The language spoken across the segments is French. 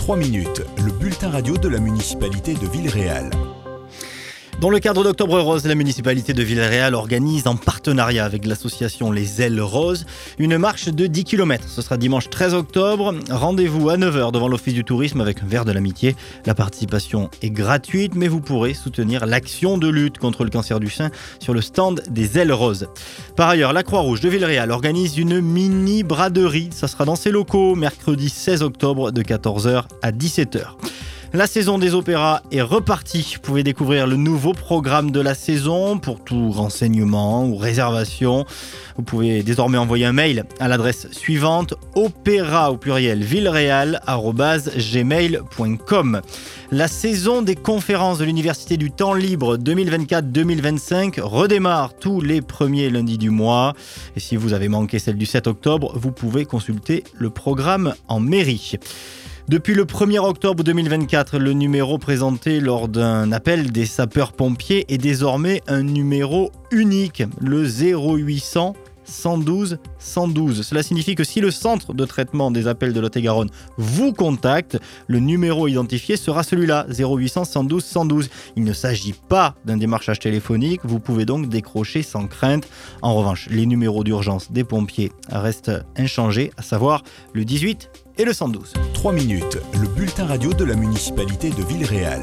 3 minutes, le bulletin radio de la municipalité de Villeréal. Dans le cadre d'Octobre Rose, la municipalité de Villeréal organise en partenariat avec l'association Les Ailes Roses une marche de 10 km. Ce sera dimanche 13 octobre. Rendez-vous à 9h devant l'Office du tourisme avec un verre de l'amitié. La participation est gratuite, mais vous pourrez soutenir l'action de lutte contre le cancer du sein sur le stand des Ailes Roses. Par ailleurs, la Croix-Rouge de Villeréal organise une mini braderie. Ça sera dans ses locaux mercredi 16 octobre de 14h à 17h. La saison des opéras est repartie. Vous pouvez découvrir le nouveau programme de la saison. Pour tout renseignement ou réservation, vous pouvez désormais envoyer un mail à l'adresse suivante: opéra au pluriel villeréal@gmail.com. La saison des conférences de l'Université du Temps Libre 2024-2025 redémarre tous les premiers lundis du mois. Et si vous avez manqué celle du 7 octobre, vous pouvez consulter le programme en mairie. Depuis le 1er octobre 2024, le numéro présenté lors d'un appel des sapeurs-pompiers est désormais un numéro unique, le 0800 112 112. Cela signifie que si le centre de traitement des appels de Lot-et-Garonne vous contacte, le numéro identifié sera celui-là, 0800 112 112. Il ne s'agit pas d'un démarchage téléphonique, vous pouvez donc décrocher sans crainte. En revanche, les numéros d'urgence des pompiers restent inchangés, à savoir le 18 et le 112. 3 minutes, le bulletin radio de la municipalité de Villeréal.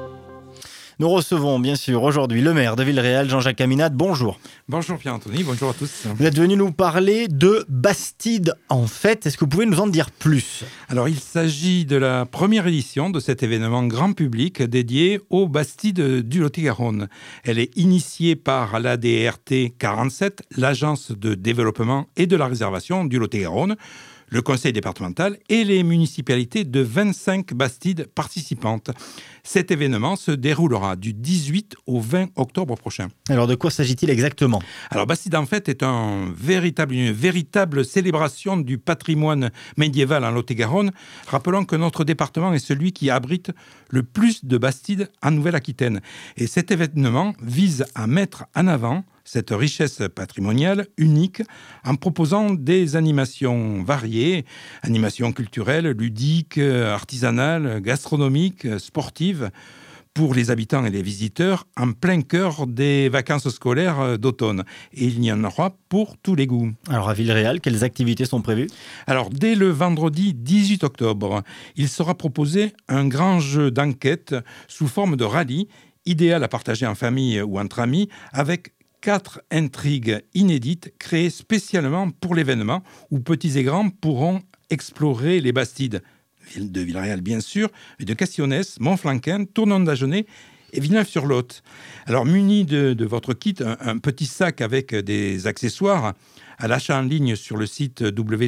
Nous recevons bien sûr aujourd'hui le maire de Villeréal, Jean-Jacques Caminade. Bonjour. Bonjour Pierre-Anthony, bonjour à tous. Vous êtes venu nous parler de Bastide en fête. Est-ce que vous pouvez nous en dire plus ? Alors il s'agit de la première édition de cet événement grand public dédié aux Bastides du Lot-et-Garonne. Elle est initiée par l'ADRT 47, l'Agence de développement et de la réservation du Lot-et-Garonne, le conseil départemental et les municipalités de 25 Bastides participantes. Cet événement se déroulera du 18 au 20 octobre prochain. Alors de quoi s'agit-il exactement ? Alors Bastide en fait est une véritable célébration du patrimoine médiéval en Lot-et-Garonne. Rappelons que notre département est celui qui abrite le plus de Bastides en Nouvelle-Aquitaine. Et cet événement vise à mettre en avant cette richesse patrimoniale unique en proposant des animations variées, animations culturelles, ludiques, artisanales, gastronomiques, sportives, pour les habitants et les visiteurs en plein cœur des vacances scolaires d'automne. Et il y en aura pour tous les goûts. Alors à Villeréal, quelles activités sont prévues ? Alors dès le vendredi 18 octobre, il sera proposé un grand jeu d'enquête sous forme de rallye, idéal à partager en famille ou entre amis, avec 4 intrigues inédites créées spécialement pour l'événement où petits et grands pourront explorer les Bastides de Villeréal bien sûr, mais de Castillonnès, Montflanquin, Tournon-d'Agenais et Villeneuve-sur-Lot. Alors muni de votre kit, un petit sac avec des accessoires à l'achat en ligne sur le site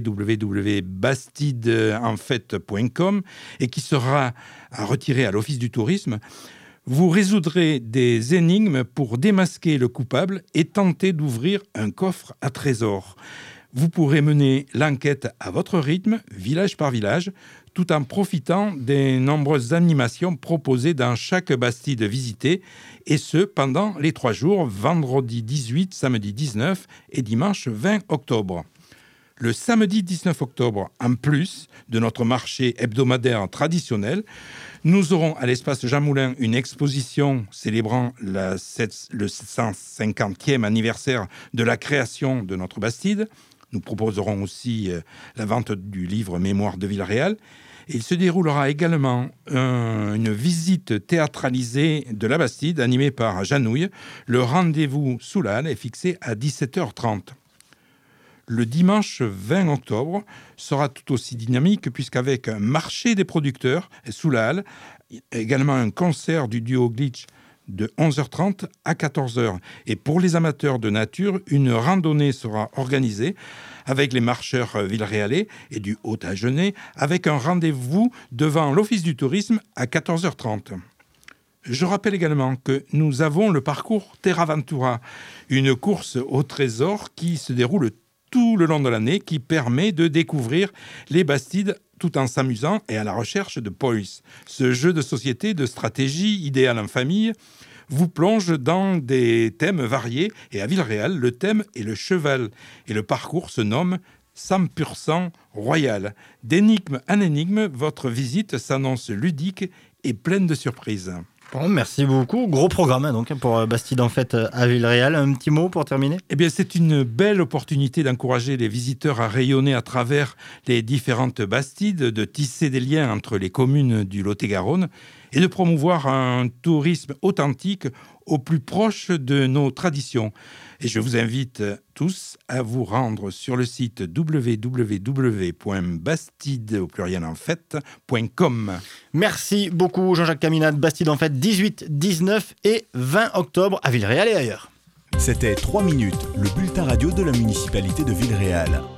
www.bastidenfête.com et qui sera à retirer à l'Office du tourisme. Vous résoudrez des énigmes pour démasquer le coupable et tenter d'ouvrir un coffre à trésors. Vous pourrez mener l'enquête à votre rythme, village par village, tout en profitant des nombreuses animations proposées dans chaque Bastide visité, et ce pendant les 3 jours, vendredi 18, samedi 19 et dimanche 20 octobre. Le samedi 19 octobre, en plus de notre marché hebdomadaire traditionnel, nous aurons à l'espace Jean Moulin une exposition célébrant le 750e anniversaire de la création de notre Bastide. Nous proposerons aussi la vente du livre Mémoire de Villeréal. Il se déroulera également une visite théâtralisée de la Bastide animée par Janouille. Le rendez-vous sous la halle est fixé à 17h30. Le dimanche 20 octobre sera tout aussi dynamique puisqu'avec un marché des producteurs sous la halle, également un concert du duo Glitch de 11h30 à 14h. Et pour les amateurs de nature, une randonnée sera organisée avec les marcheurs villeréalais et du Haut-Agenais avec un rendez-vous devant l'Office du tourisme à 14h30. Je rappelle également que nous avons le parcours Terraventura, une course au trésor qui se déroule tout le long de l'année, qui permet de découvrir les Bastides tout en s'amusant et à la recherche de points. Ce jeu de société de stratégie idéal en famille vous plonge dans des thèmes variés et à Villeréal, le thème est le cheval et le parcours se nomme 100% royal. D'énigme en énigme, votre visite s'annonce ludique et pleine de surprises. Bon, merci beaucoup. Gros programme donc pour Bastide en Fête à Villeréal. Un petit mot pour terminer ? Eh bien, c'est une belle opportunité d'encourager les visiteurs à rayonner à travers les différentes Bastides, de tisser des liens entre les communes du Lot-et-Garonne et de promouvoir un tourisme authentique au plus proche de nos traditions. Et je vous invite tous à vous rendre sur le site www.bastide.com. Merci beaucoup Jean-Jacques Caminade. Bastide en Fête 18, 19 et 20 octobre à Villeréal et ailleurs. C'était 3 minutes, le bulletin radio de la municipalité de Villeréal.